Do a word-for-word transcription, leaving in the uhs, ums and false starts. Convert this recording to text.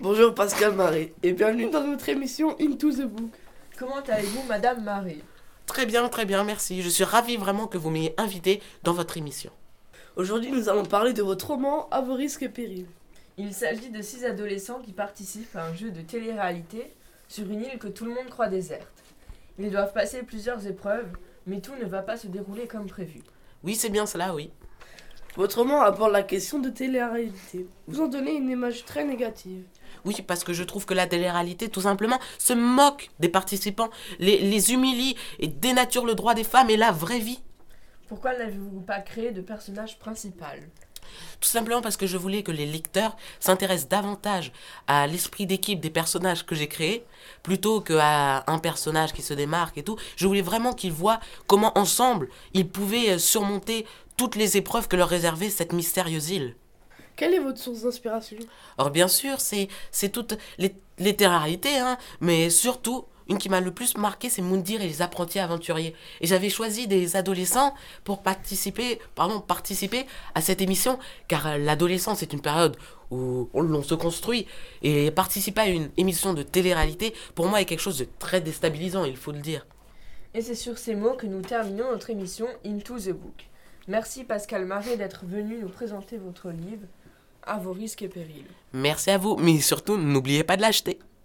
Bonjour Pascal Marie et bienvenue dans notre émission Into the Book. Comment allez-vous, Madame Marie? Très bien, très bien, merci. Je suis ravi vraiment que vous m'ayez invité dans votre émission. Aujourd'hui, nous allons parler de votre roman À vos risques et périls. Il s'agit de six adolescents qui participent à un jeu de télé-réalité sur une île que tout le monde croit déserte. Ils doivent passer plusieurs épreuves, mais tout ne va pas se dérouler comme prévu. Oui, c'est bien cela, oui. Votre roman aborde la question de télé-réalité. Vous en donnez une image très négative. Oui, parce que je trouve que la télé-réalité, tout simplement, se moque des participants, les, les humilie et dénature le droit des femmes et la vraie vie. Pourquoi n'avez-vous pas créé de personnage principal? Tout simplement parce que je voulais que les lecteurs s'intéressent davantage à l'esprit d'équipe des personnages que j'ai créés, plutôt qu'à un personnage qui se démarque et tout. Je voulais vraiment qu'ils voient comment, ensemble, ils pouvaient surmonter toutes les épreuves que leur réservait cette mystérieuse île. Quelle est votre source d'inspiration? Or bien sûr, c'est, c'est toutes les littérarités, hein, mais surtout, une qui m'a le plus marqué, c'est Moundir et les apprentis aventuriers. Et j'avais choisi des adolescents pour participer, pardon, participer à cette émission, car l'adolescence est une période où l'on se construit, et participer à une émission de télé-réalité, pour moi, est quelque chose de très déstabilisant, il faut le dire. Et c'est sur ces mots que nous terminons notre émission Into the Book. Merci Pascal Marie d'être venu nous présenter votre livre À vos risques et périls. Merci à vous, mais surtout, n'oubliez pas de l'acheter.